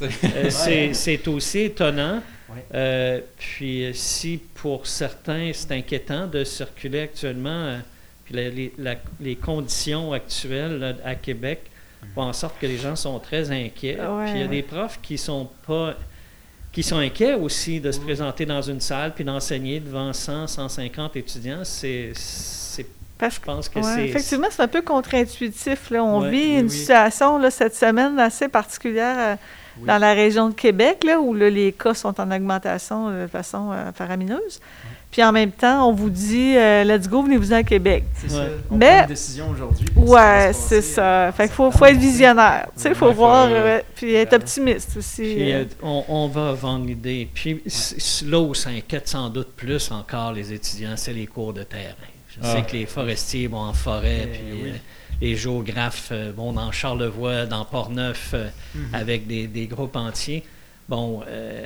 c'est aussi étonnant. Puis, si pour certains, c'est inquiétant de circuler actuellement, puis les conditions actuelles là, à Québec font en sorte que les gens sont très inquiets. Puis, il y a des profs qui sont inquiets aussi de se présenter dans une salle puis d'enseigner devant 100, 150 étudiants. Je pense que effectivement, c'est un peu contre-intuitif. Là. On vit une situation là, cette semaine assez particulière dans la région de Québec, là, où là, les cas sont en augmentation de façon faramineuse. Puis en même temps, on vous dit let's go, venez-vous à Québec. C'est ça. On Mais prend une décision aujourd'hui. Ouais, c'est ça. Fait qu'il faut être visionnaire. Tu sais, il faut voir, puis être optimiste aussi. Puis on va vendre l'idée. Puis là où ça inquiète sans doute plus encore les étudiants, c'est les cours de terrain. Je sais que les forestiers vont en forêt, puis les géographes vont dans Charlevoix, dans Portneuf, avec des groupes entiers. Bon,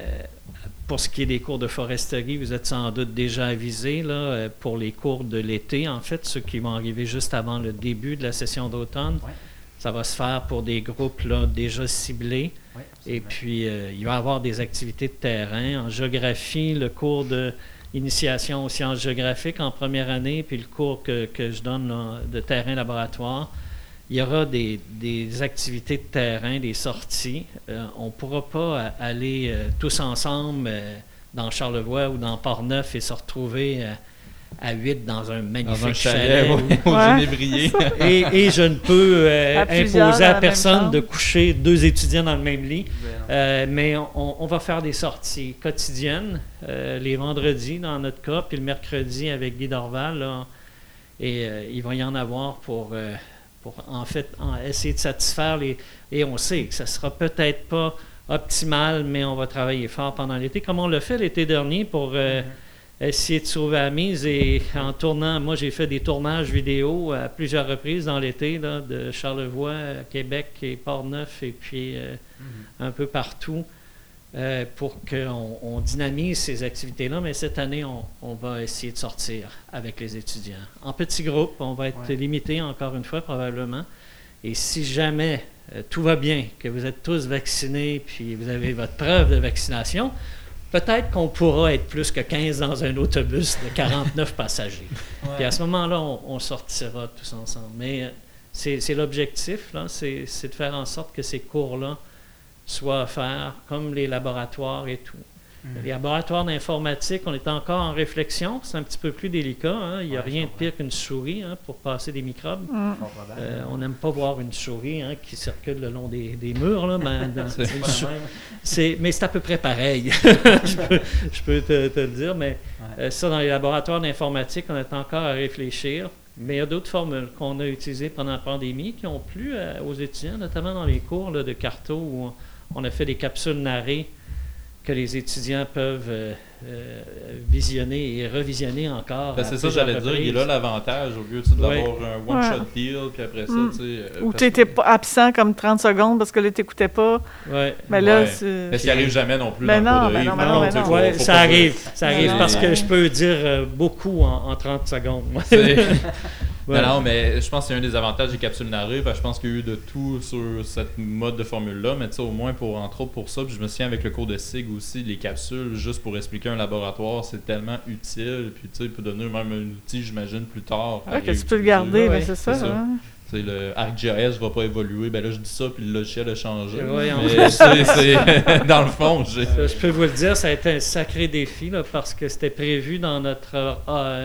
pour ce qui est des cours de foresterie, vous êtes sans doute déjà avisés là, pour les cours de l'été, en fait, ceux qui vont arriver juste avant le début de la session d'automne. Ouais. Ça va se faire pour des groupes là, déjà ciblés. Ouais, et puis, il va y avoir des activités de terrain. En géographie, le cours d'initiation aux sciences géographiques en première année, puis le cours que je donne là, de terrain laboratoire. Il y aura des activités de terrain, des sorties. On ne pourra pas aller tous ensemble dans Charlevoix ou dans Portneuf et se retrouver à 8 dans un magnifique chalet au Genévrier. Et je ne peux imposer à personne de coucher 2 étudiants dans le même lit. Mais on va faire des sorties quotidiennes, les vendredis dans notre cas, puis le mercredi avec Guy Dorval. Là, et il va y en avoir pour en fait essayer de satisfaire et on sait que ça ne sera peut-être pas optimal, mais on va travailler fort pendant l'été, comme on l'a fait l'été dernier pour essayer de sauver la mise. Et en tournant, moi j'ai fait des tournages vidéo à plusieurs reprises dans l'été, là, de Charlevoix, Québec et Portneuf, et puis un peu partout, pour qu'on dynamise ces activités-là. Mais cette année, on va essayer de sortir avec les étudiants. En petits groupes, on va être limité encore une fois probablement. Et si jamais tout va bien, que vous êtes tous vaccinés, puis vous avez votre preuve de vaccination, peut-être qu'on pourra être plus que 15 dans un autobus de 49 passagers. Puis à ce moment-là, on sortira tous ensemble. Mais c'est l'objectif, là, c'est de faire en sorte que ces cours-là soient offerts, comme les laboratoires et tout. Les laboratoires d'informatique, on est encore en réflexion, c'est un petit peu plus délicat. Hein? Il n'y a rien de pire qu'une souris pour passer des microbes. On n'aime pas voir une souris qui circule le long des murs. Là, mais c'est à peu près pareil. je peux te le dire, mais ça, dans les laboratoires d'informatique, on est encore à réfléchir. Mais il y a d'autres formules qu'on a utilisées pendant la pandémie qui ont plu aux étudiants, notamment dans les cours là, de carto où on a fait des capsules narrées que les étudiants peuvent visionner et revisionner encore. C'est ça, j'allais dire, il est là l'avantage au lieu d'avoir un one-shot deal, puis après ça, tu sais. Ou tu étais absent comme 30 secondes parce que là, tu n'écoutais pas. Mais là, c'est. Mais ça n'arrive jamais non plus dans le cours de Yves. Ça arrive parce que je peux dire beaucoup en 30 secondes. Non, mais je pense que c'est un des avantages des capsules narrées. Je pense qu'il y a eu de tout sur cette mode de formule-là, mais au moins entre autres pour ça. Puis je me souviens avec le cours de SIG aussi, les capsules, juste pour expliquer un laboratoire, c'est tellement utile. Puis il peut devenir même un outil, j'imagine, plus tard. Que tu peux le garder, c'est ça. Le ArcGIS va pas évoluer. Ben là, je dis ça, puis le logiciel a changé. Mais c'est dans le fond. Je peux vous le dire, ça a été un sacré défi là, parce que c'était prévu dans notre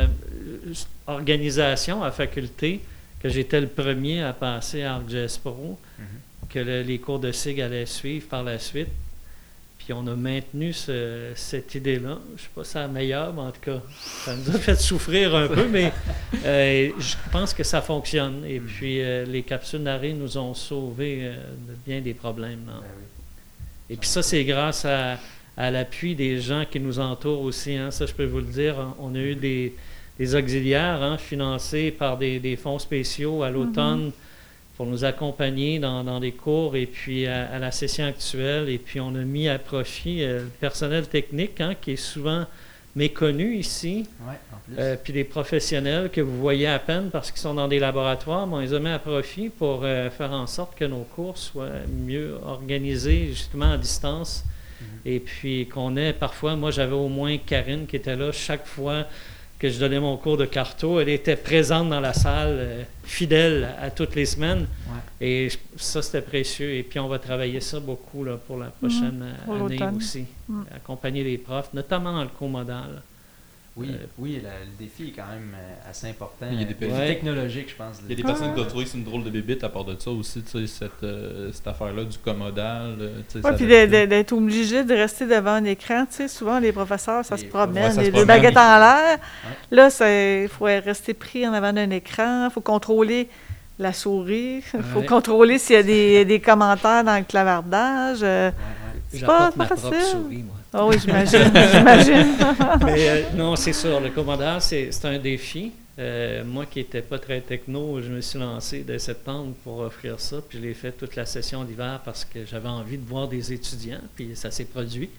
organisation à faculté que j'étais le premier à passer à ArcGIS Pro, que les cours de SIG allaient suivre par la suite. Puis on a maintenu cette idée-là. Je ne sais pas si c'est la meilleure, mais en tout cas, ça nous a fait souffrir un peu, mais je pense que ça fonctionne. Et puis, les capsules narrées nous ont sauvés de bien des problèmes. Et puis ça, c'est grâce à l'appui des gens qui nous entourent aussi. Ça, je peux vous le dire. On a eu des auxiliaires financés par des fonds spéciaux à l'automne pour nous accompagner dans des cours et puis à la session actuelle. Et puis, on a mis à profit le personnel technique qui est souvent méconnu ici. Puis des professionnels que vous voyez à peine parce qu'ils sont dans des laboratoires, mais on les a mis à profit pour faire en sorte que nos cours soient mieux organisés, justement à distance. Et puis qu'on ait parfois, moi j'avais au moins Karine qui était là chaque fois que je donnais mon cours de carto, elle était présente dans la salle, fidèle à toutes les semaines. Et ça, c'était précieux. Et puis, on va travailler ça beaucoup là, pour la prochaine année aussi. Accompagner les profs, notamment dans le co-modal. Oui, le défi est quand même assez important. Il y a des technologiques, je pense. Il y a des personnes qui doivent trouver que c'est une drôle de bébite à part de ça aussi, tu sais, cette affaire-là du commodal. Oui, puis d'être obligé de rester devant un écran. Tu sais, souvent, les professeurs, ça se promène, les deux baguettes en l'air. Ouais. Là, il faut rester pris en avant d'un écran. Il faut contrôler la souris. Il faut contrôler s'il y a des commentaires dans le clavardage. C'est pas facile. Souris, moi. Ah oui, j'imagine. Mais non, c'est sûr, le commodal, c'est un défi. Moi qui n'étais pas très techno, je me suis lancé dès septembre pour offrir ça, puis je l'ai fait toute la session d'hiver parce que j'avais envie de voir des étudiants, puis ça s'est produit.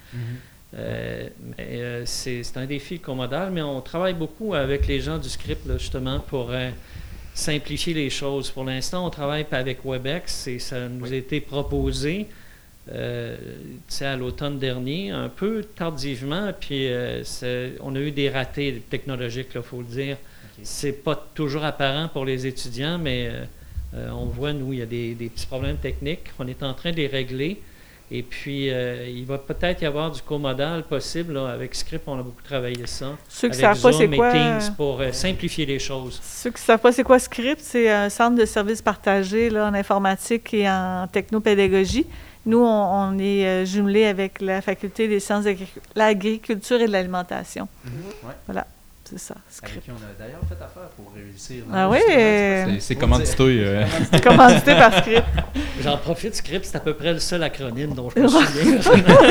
Mais c'est un défi, le commodal, mais on travaille beaucoup avec les gens du script, là, justement, pour simplifier les choses. Pour l'instant, on travaille pas avec WebEx et ça nous a été proposé à l'automne dernier, un peu tardivement, puis on a eu des ratés technologiques, il faut le dire. Okay. C'est pas toujours apparent pour les étudiants, mais on voit, nous, il y a des petits problèmes techniques. On est en train de les régler. Et puis, il va peut-être y avoir du comodal possible. Là, avec Script, on a beaucoup travaillé ça. Ceux qui ne savent pas c'est quoi... Teams pour simplifier les choses. Ceux qui ne savent pas c'est quoi Script, c'est un centre de services partagés là, en informatique et en technopédagogie. Nous, on est jumelés avec la Faculté des sciences de l'agriculture et de l'alimentation. Ouais. Voilà, c'est ça, Script. Avec qui on a d'ailleurs fait affaire pour réussir. Ah oui? C'est commandité. Commandité par Script. J'en profite, Script, c'est à peu près le seul acronyme dont je me souviens.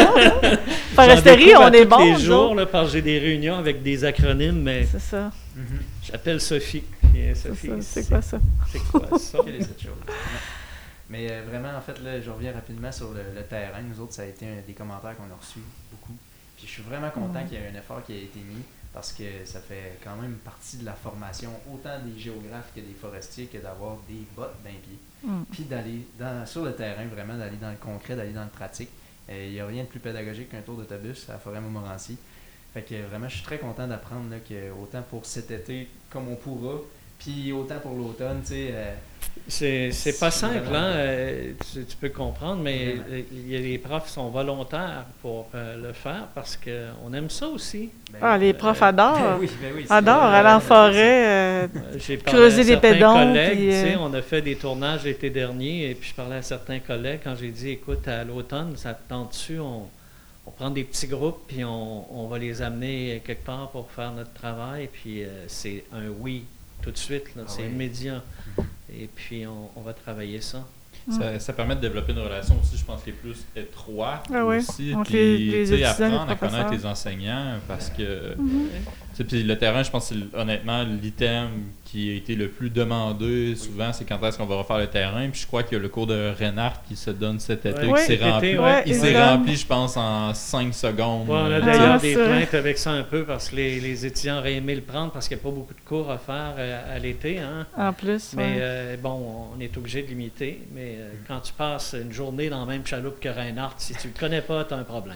Foresterie, on est bon. Tous les jours, là, parce que j'ai des réunions avec des acronymes, mais... C'est ça. J'appelle Sophie. Sophie, c'est quoi ça? C'est quoi ça? Quelle est cette chose? Mais vraiment, en fait, là, je reviens rapidement sur le terrain. Nous autres, ça a été des commentaires qu'on a reçus beaucoup. Puis je suis vraiment content qu'il y ait un effort qui a été mis parce que ça fait quand même partie de la formation, autant des géographes que des forestiers, que d'avoir des bottes d'un pied. Puis d'aller sur le terrain, vraiment, d'aller dans le concret, d'aller dans le pratique. Il n'y a rien de plus pédagogique qu'un tour d'autobus à la forêt Montmorency. Fait que vraiment, je suis très content d'apprendre là, que autant pour cet été comme on pourra, puis autant pour l'automne, tu sais... c'est pas simple, hein? Tu peux comprendre, mais les profs sont volontaires pour le faire parce qu'on aime ça aussi. Les profs adorent. Oui, adorent aller en forêt, creuser des pédons. Collègues, on a fait des tournages l'été dernier et puis je parlais à certains collègues quand j'ai dit, écoute, à l'automne, ça te tente dessus, on prend des petits groupes puis on va les amener quelque part pour faire notre travail. Puis c'est un oui tout de suite, c'est immédiat. Et puis, on va travailler ça. Ça permet de développer une relation aussi, je pense, qui est plus étroite aussi. Puis, apprendre à connaître les enseignants parce que... Puis le terrain, je pense, c'est honnêtement l'item qui a été le plus demandé souvent, c'est quand est-ce qu'on va refaire le terrain. Puis je crois qu'il y a le cours de Reinhardt qui se donne cet été, qui s'est rempli. Il s'est rempli, je pense, en 5 secondes. On a d'ailleurs des plaintes avec ça un peu parce que les étudiants auraient aimé le prendre parce qu'il n'y a pas beaucoup de cours à faire à l'été. Hein. En plus, mais on est obligé de limiter. Mais quand tu passes une journée dans la même chaloupe que Reinhardt, si tu ne le connais pas, tu as un problème.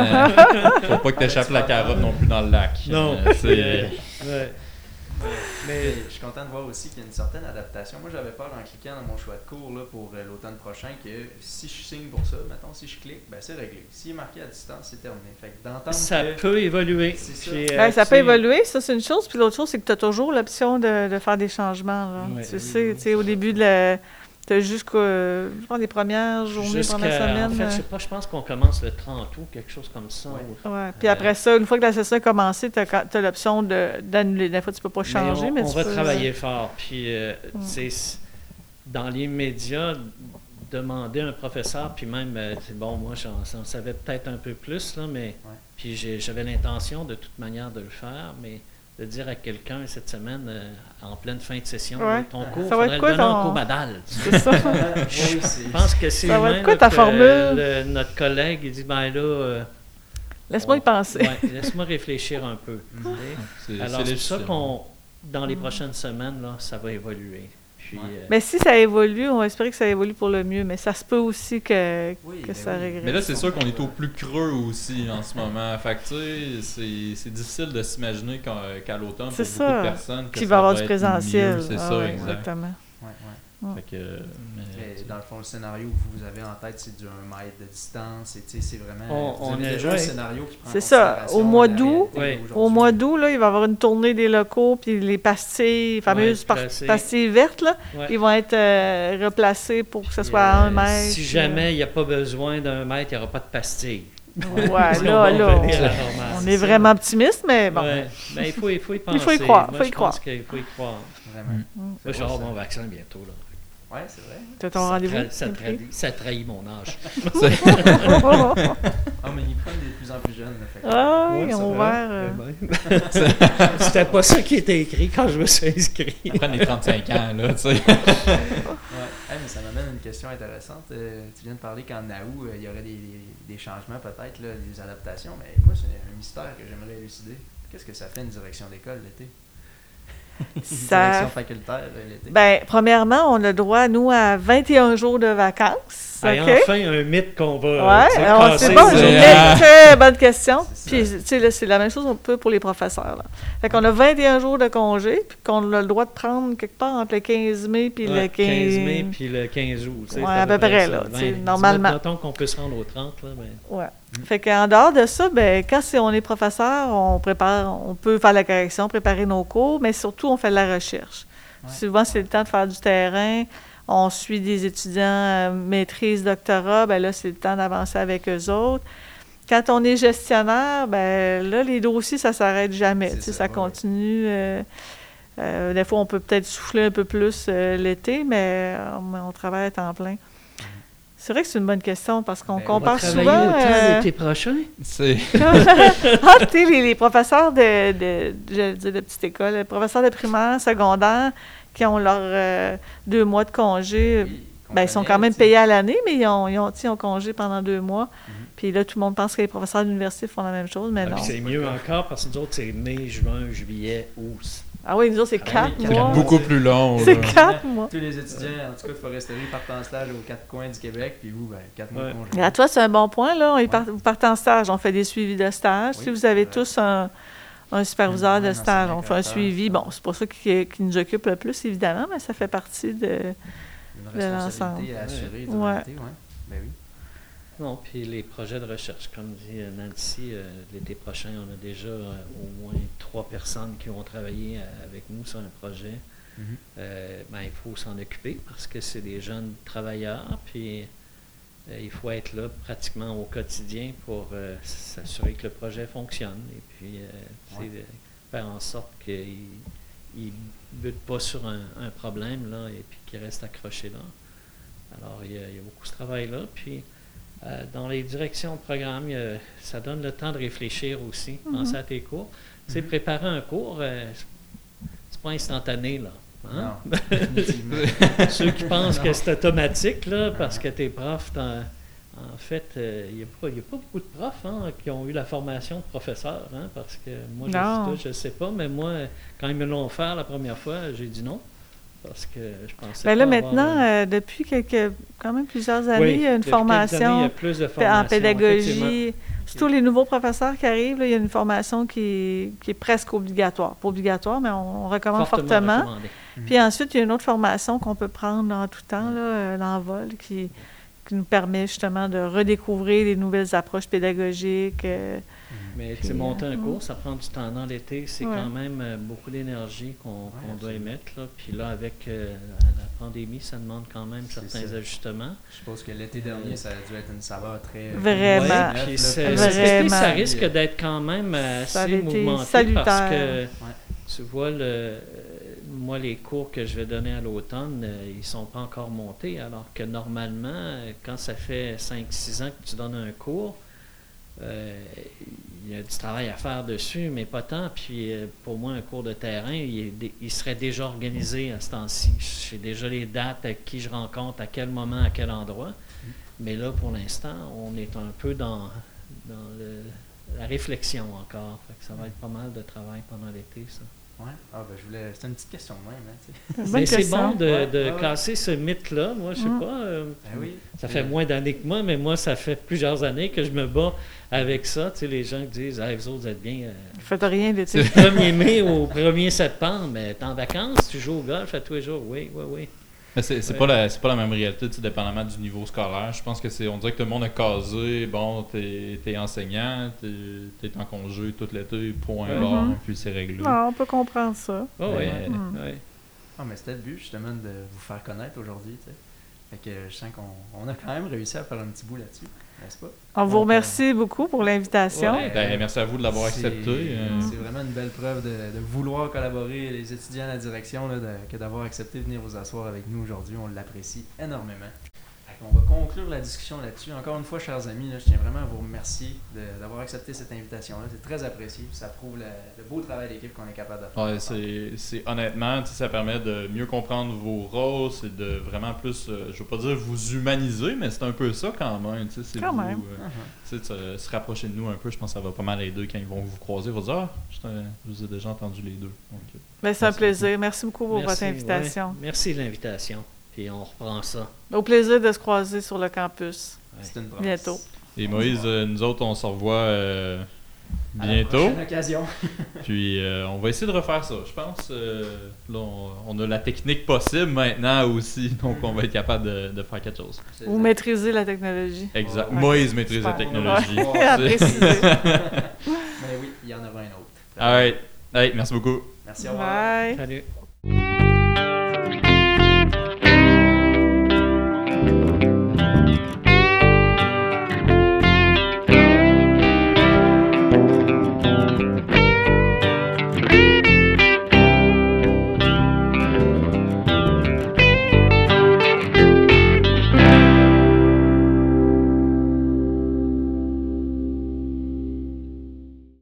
Faut pas que tu échappes la carotte non plus dans le lac. Non. Mais je suis content de voir aussi qu'il y a une certaine adaptation. Moi, j'avais peur en cliquant dans mon choix de cours là, pour l'automne prochain que si je signe pour ça, mettons, si je clique, ben c'est réglé. S'il est marqué à distance, c'est terminé. Fait que d'entendre ça peut évoluer. Ça peut évoluer, ça c'est une chose. Puis l'autre chose, c'est que tu as toujours l'option de faire des changements. Là. Tu sais, au début de la... Tu as jusqu'aux les premières journées, premières semaines. En fait, je sais pas, je pense qu'on commence le 30 août, quelque chose comme ça. Puis après ça, une fois que la session a commencé, tu as l'option d'annuler. Des fois, tu peux pas changer, mais on va travailler fort. Puis, dans les médias, demander à un professeur, puis même, moi, j'en savais peut-être un peu plus, là, mais puis j'avais l'intention de toute manière de le faire, mais de dire à quelqu'un cette semaine, en pleine fin de session, ton cours, il faudrait le donner en comadal. C'est ça. Je pense que c'est humain ta formule? Notre collègue, il dit, ben là... laisse-moi y penser. Laisse-moi réfléchir un peu. Alors, c'est ça qu'on, dans les prochaines semaines, là, ça va évoluer. Puis, mais si ça évolue, on va espérer que ça évolue pour le mieux, mais ça se peut aussi que ça régresse. Mais là, c'est sûr qu'on est au plus creux aussi en ce moment. Fait que, tu sais, c'est difficile de s'imaginer qu'à l'automne, pour beaucoup de personnes, qu'il va y avoir du être présentiel. mieux. C'est ça, exactement. Fait que, dans le fond, le scénario que vous avez en tête, c'est du 1 mètre de distance. C'est vraiment. On vous avez est déjà un scénario qui prend en C'est ça. considération Au mois la d'août, réalité Au d'aujourd'hui. mois d'août, là, il va y avoir une tournée des locaux, puis les pastilles, les fameuses pastilles vertes, là, Ouais. ils vont être replacés pour que ce soit à 1 mètre. Si jamais il n'y a pas besoin d'1 mètre, il n'y aura pas de pastille. Ouais, On va là, revenir à la normale, on c'est est ça. vraiment optimiste, mais bon. Ouais. Ben, il faut y penser. faut y croire, Moi, faut y je croire. pense qu'il faut y croire. Vraiment. Moi, je vais avoir mon vaccin bientôt. Là. Ouais, c'est vrai. Tu as ton rendez-vous? Ça trahit mon âge. Ah, mais ils prennent de plus en plus jeunes. Là, fait que- Ah oui, Ouais, ils ça ont va. ouvert. C'était pas ça qui était écrit quand je me suis inscrit. après les 35 ans, là, tu sais. Ouais. Hey, mais ça m'amène une question intéressante. Tu viens de parler qu'en août, il y aurait des changements peut-être, là, des adaptations, mais moi, c'est un mystère que j'aimerais élucider. Qu'est-ce que ça fait une direction d'école l'été? Une direction facultaire l'été? Ben, premièrement, on a le droit, nous, à 21 jours de vacances. Hey, OK? enfin, un mythe qu'on va Ouais, alors, casser. c'est bon, c'est- j'ai une très bonne question. C'est Puis, tu sais, là, c'est la même chose un peu pour les professeurs. Là. Fait qu'on a 21 jours de congé, puis qu'on a le droit de prendre quelque part entre le 15 mai puis Ouais, le 15 mai puis le 15 août. tu sais, Ouais, c'est à peu près, ça, là, tu sais, 20. normalement. Mettons qu'on peut se rendre au 30, là, mais... Ouais. Fait qu'en dehors de ça, ben, quand on est professeur, on peut faire la correction, préparer nos cours, mais surtout, on fait de la recherche. Ouais. Souvent, c'est le temps de faire du terrain. On suit des étudiants maîtrise, doctorat, ben là, c'est le temps d'avancer avec eux autres. Quand on est gestionnaire, ben là, les dossiers, ça s'arrête jamais. C'est Tu sais, ça, ça ouais. continue. Des fois, on peut peut-être souffler un peu plus l'été, mais on travaille à temps plein. C'est vrai que c'est une bonne question parce qu'on Ben, on va compare Travailler souvent. autant l'été prochain? C'est... Ah, tu sais, les professeurs de petite école, les professeurs de primaire, secondaire, qui ont leurs 2 mois de congé, Oui, ben, ils sont connaît, quand même tu sais. payés à l'année, mais ils ont congé pendant 2 mois. Mhm. Puis là, tout le monde pense que les professeurs d'université font la même chose, mais Ah, non. puis c'est mieux encore parce que nous autres, c'est mai, juin, juillet, août. Ah oui, nous autres, c'est Ah 4 oui, mois. beaucoup plus long. C'est là. 4 mois. Tous les étudiants, en tout cas de foresterie, partent en stage aux 4 coins du Québec, puis vous, ben, 4 mois de Ouais. congé. Et à toi, c'est un bon point, là. Ouais. Vous partez en stage, on fait des suivis de stage. Oui, Si vous avez c'est vrai. tous un superviseur de Un stage, enseignant on fait un correcteur, suivi. ça. Bon, c'est pas ça qui nous occupe le plus, évidemment, mais ça fait partie de... Une de responsabilité à assurer durant Ouais. l'été, ouais. Ben oui. Non, puis les projets de recherche, comme dit Nancy, l'été prochain, on a déjà au moins 3 personnes qui vont travailler avec nous sur un projet. Mhm. Ben, il faut s'en occuper parce que c'est des jeunes travailleurs, puis il faut être là pratiquement au quotidien pour s'assurer que le projet fonctionne et puis tu sais, faire en sorte qu'ils ne butent pas sur un problème là, et puis qu'ils restent accrochés là. Alors, il y a beaucoup ce travail-là. Puis, dans les directions de programme, ça donne le temps de réfléchir aussi, penser à tes cours. Tu sais, préparer un cours, c'est pas instantané, là. Hein? Non, définitivement. Ceux qui pensent Non. que c'est automatique, là, parce que t'es prof, en fait, il n'y a pas beaucoup de profs qui ont eu la formation de professeur, hein, parce que moi, Non. je ne sais pas, mais moi, quand ils me l'ont offert la première fois, j'ai dit non, parce que je pensais Ben là, pas avoir maintenant, depuis quand même plusieurs années, Oui, il y a une depuis quelques années, il y formation a plus de formation, en effectivement. pédagogie. Surtout les nouveaux professeurs qui arrivent, là, il y a une formation qui est presque obligatoire. Pas obligatoire, mais on recommande fortement. recommandé. Puis ensuite, il y a une autre formation qu'on peut prendre en tout temps, là, l'envol, qui nous permet justement de redécouvrir les nouvelles approches pédagogiques. Mais Puis, tu sais, monter un cours, ça prend du temps dans l'été. C'est Ouais. quand même beaucoup d'énergie qu'on doit absolument. émettre. Là. Puis là, avec la pandémie, ça demande quand même C'est certains ça. ajustements. Je suppose que l'été dernier, ça a dû être une saveur très... Vraiment. Ouais, neuf, puis là. cet Vraiment. été, ça risque d'être quand même Ça assez avait été mouvementé salutaire. parce que Ouais. tu vois, moi, les cours que je vais donner à l'automne, ils ne sont pas encore montés, alors que normalement, quand ça fait 5-6 ans que tu donnes un cours, il y a du travail à faire dessus, mais pas tant. Puis pour moi, un cours de terrain, il serait déjà organisé à ce temps-ci. J'ai déjà les dates, à qui je rencontre, à quel moment, à quel endroit. Mais là, pour l'instant, on est un peu dans la réflexion encore. Fait que ça va être pas mal de travail pendant l'été, ça. Ouais. Ah, ben c'était une petite question de même, hein, tu sais. Bonne Mais c'est question. bon de Ouais. casser ce mythe-là. Moi, je sais pas. Ben oui. Ça fait moins d'années que moi, mais moi, ça fait plusieurs années que je me bats avec ça. Tu sais, les gens qui disent « vous autres, vous êtes bien Faites rien d'été. du 1er mai au 1er septembre, mais t'es en vacances, tu joues au golf à tous les jours. » Oui. Mais c'est pas la même réalité, dépendamment du niveau scolaire. Je pense que on dirait que tout le monde a casé, bon, t'es enseignant, t'es en congé tout l'été, point barre, puis c'est réglé. Non, on peut comprendre ça. Oh, oui. Ah, mais c'était le but, justement, de vous faire connaître aujourd'hui, tu sais. Fait que je sens qu'on a quand même réussi à faire un petit bout là-dessus, n'est-ce pas? On vous remercie beaucoup pour l'invitation. Ouais, merci à vous de l'avoir accepté. C'est vraiment une belle preuve de vouloir collaborer, les étudiants à la direction, là, que d'avoir accepté de venir vous asseoir avec nous aujourd'hui. On l'apprécie énormément. On va conclure la discussion là-dessus. Encore une fois, chers amis, je tiens vraiment à vous remercier d'avoir accepté cette invitation-là. C'est très apprécié. Ça prouve le beau travail d'équipe qu'on est capable de faire. Ouais, c'est honnêtement, ça permet de mieux comprendre vos rôles, c'est de vraiment plus, je veux pas dire vous humaniser, mais c'est un peu ça quand même. C'est quand même. Se rapprocher de nous un peu, je pense que ça va pas mal aider quand ils vont vous croiser. Ils vont dire je vous ai déjà entendu les deux. Donc, c'est un plaisir. Merci beaucoup pour votre invitation. Ouais. Merci de l'invitation. Et on reprend ça. Au plaisir de se croiser sur le campus. Ouais. C'est une promesse. Bientôt. Et Moïse, nous autres, on se revoit bientôt. À la prochaine occasion. Puis on va essayer de refaire ça. Je pense là, on a la technique possible maintenant aussi, donc on va être capable de faire quelque chose. Ou maîtriser la technologie. Exact. Ouais. Moïse maîtrise la technologie. À préciser. Mais oui, il y en aura un autre. All right. Hey, merci beaucoup. Merci, au revoir. Bye. Salut.